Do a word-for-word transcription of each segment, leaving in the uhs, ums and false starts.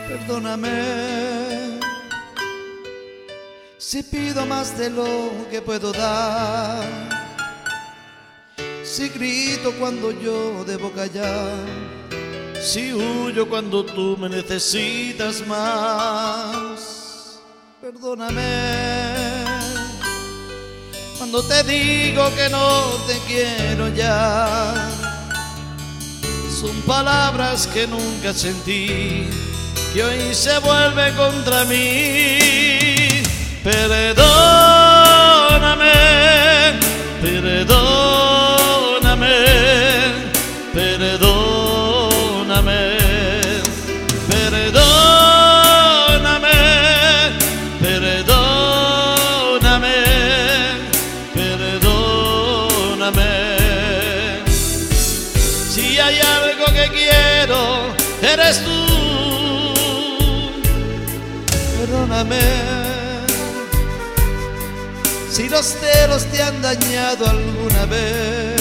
Perdóname si pido más de lo que puedo dar, si grito cuando yo debo callar, si huyo cuando tú me necesitas más. Perdóname cuando te digo que no te quiero ya, son palabras que nunca sentí, que hoy se vuelve contra mí. Perdóname, perdóname, perdóname, perdóname, perdóname, perdóname. Si hay algo que quiero, eres tú. Perdóname si los celos te han dañado alguna vez,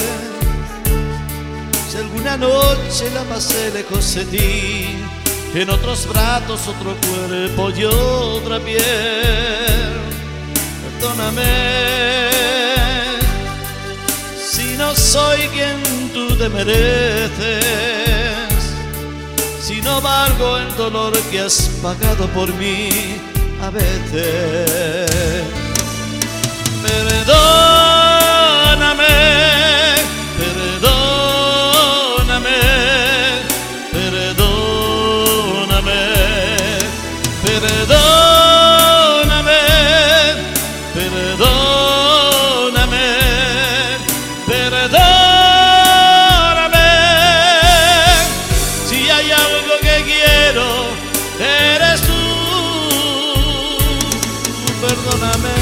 si alguna noche la pasé lejos de ti, en otros brazos otro cuerpo y otra piel. Perdóname si no soy quien tú te mereces, si no valgo el dolor que has pagado por mí a veces. Perdóname, perdóname, perdóname, perdóname, perdóname, perdóname. Si hay algo que quiero, eres tú. Perdóname.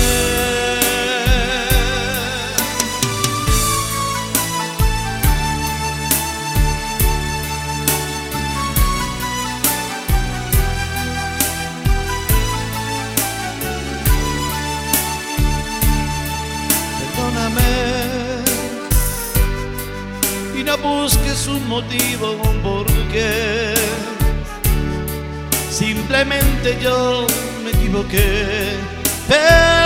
Y no busques un motivo, un porqué, simplemente yo me equivoqué.